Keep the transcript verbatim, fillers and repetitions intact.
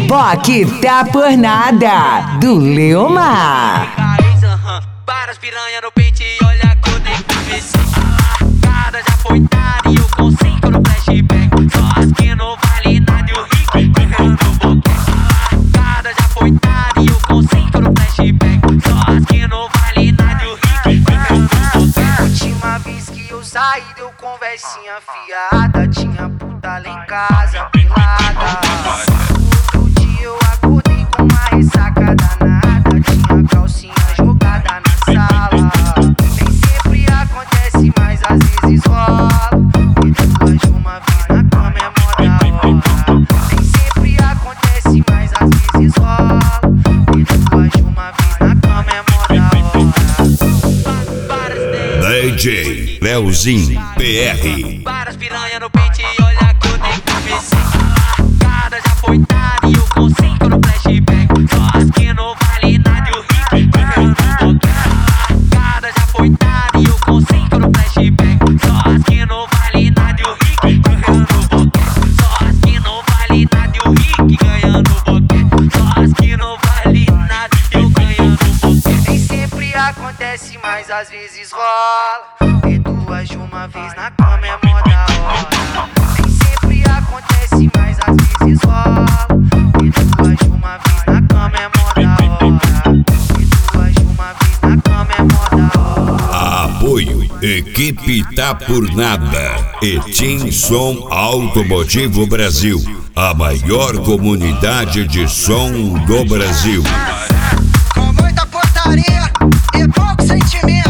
Boque tá por nada, do Leomar. Para as piranha no pente e olha que eu nem comecei. Cada já foi dada e eu consigo no flashback. Só as que não vale nada e o rico correndo no boquete. Cada já foi dada e eu consigo no flashback. Só as que não vale nada e o rico correndo no boquete. Última vez que eu saí deu conversinha fiada. Tinha puta lá em casa pelada. Outro dia eu acordei com uma ressaca danada. Tinha calcinha jogada na sala. Nem sempre acontece, mas às vezes rola. E depois de uma vez na cama é mó da hora. Nem sempre acontece, mas às vezes rola. E depois de uma vez na cama é mó da hora. D J Leozinho P R. Para as piranha no pente e olha que eu nem comecei. Cada já foi dada e eu consigo no flashback. Só as que não vale nada e o rico correndo no boquete. Cada já foi dada e eu consigo no flashback. Só as que não vale nada e o rico correndo no boquete. Só as que não vale nada e o rico ganhando boquete. Só as que não vale nada e eu ganhando boquete. Nem sempre acontece, mas às vezes rola. E duas de uma vez na cama é mó da hora. Nem sempre acontece, mas às vezes rola. E duas de uma vez na cama é mó da hora. E duas de uma vez na cama é mó da hora. Apoio Equipe Tá Por Nada e Team Som Automotivo Brasil, a maior comunidade de som do Brasil. Com muita portaria e pouco sentimento.